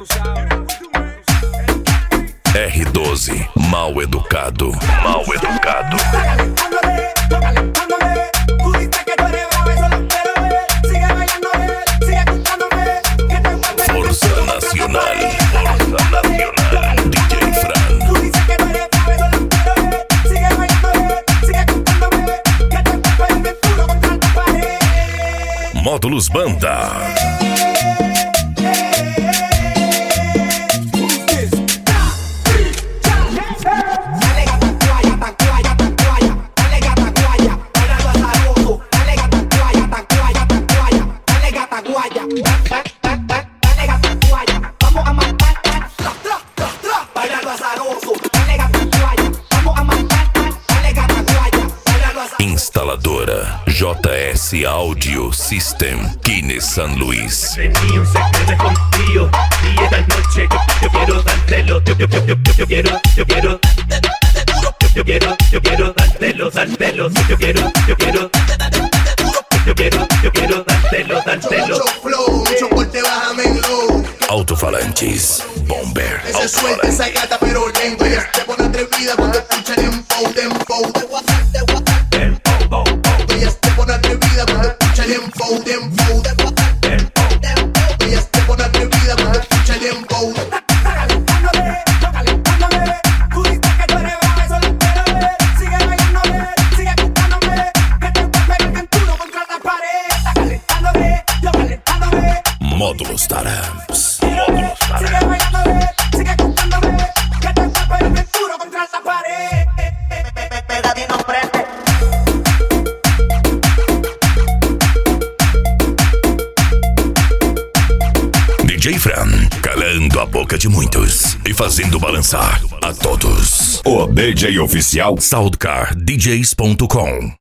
R12, mal educado. Mal educado. Força Nacional. Força Nacional. DJ Fran. Módulos Banda. Instaladora JS Audio System, Kine San Luis. Tenía un secreto contigo y esta noche yo quiero dártelo, yo quiero dártelo, yo quiero dártelo. Mucho flow, mucho corte, bájame en low. Altofalantes, Bomber. Ese suelta esa gata pero lento. Ella se pone atrevida cuando escucha el dembow. Ella se pone atrevida cuando escucha el dembow. Ella se pone atrevida cuando escucha el dembow. Módulos Taramps. DJ Fran, calando a boca de muitos e fazendo balançar a todos. O DJ oficial SoundcarDJs.com.